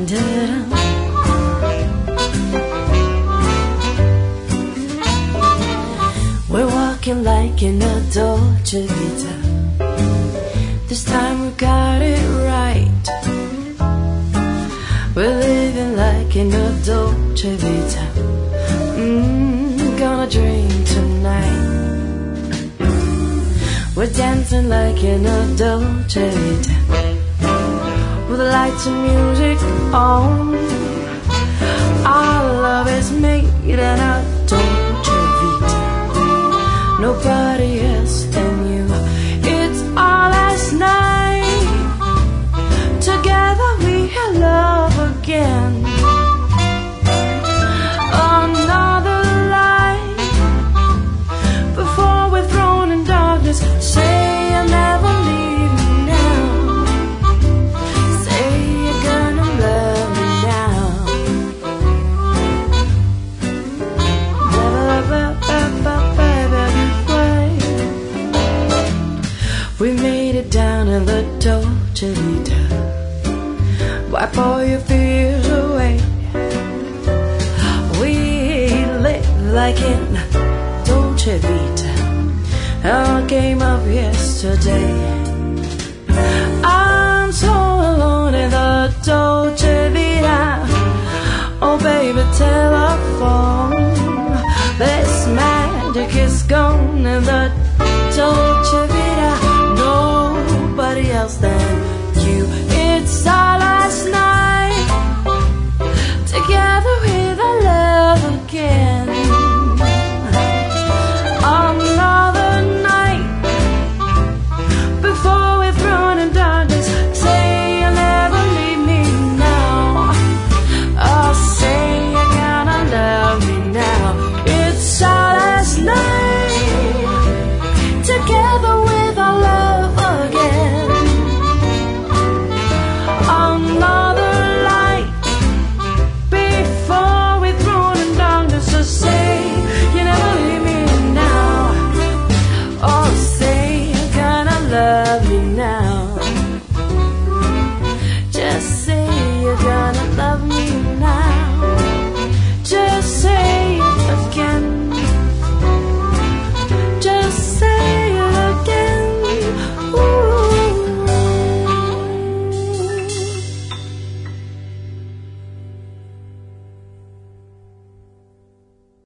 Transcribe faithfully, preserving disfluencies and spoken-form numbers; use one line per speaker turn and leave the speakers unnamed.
We're walking like in a Dolce Vita. This time we got it right. We're living like in a Dolce Vita. Mmm, gonna drink tonight. We're dancing like in a Dolce Vita, with the lights and music on. Our love is made in a Dolce Vita. Nobody else than you. It's our last night. Together we have love again. Another light before we're thrown in darkness. Say you'll never leave me now. Say you're gonna love me now. We made it down in the Dolce Vita. Wipe all your fears away. We live like in Dolce Vita. Our game of yesterday. I'm so alone in the Dolce Vita. Oh baby, telephone. This magic is gone in the Dolce Vita. Nobody else than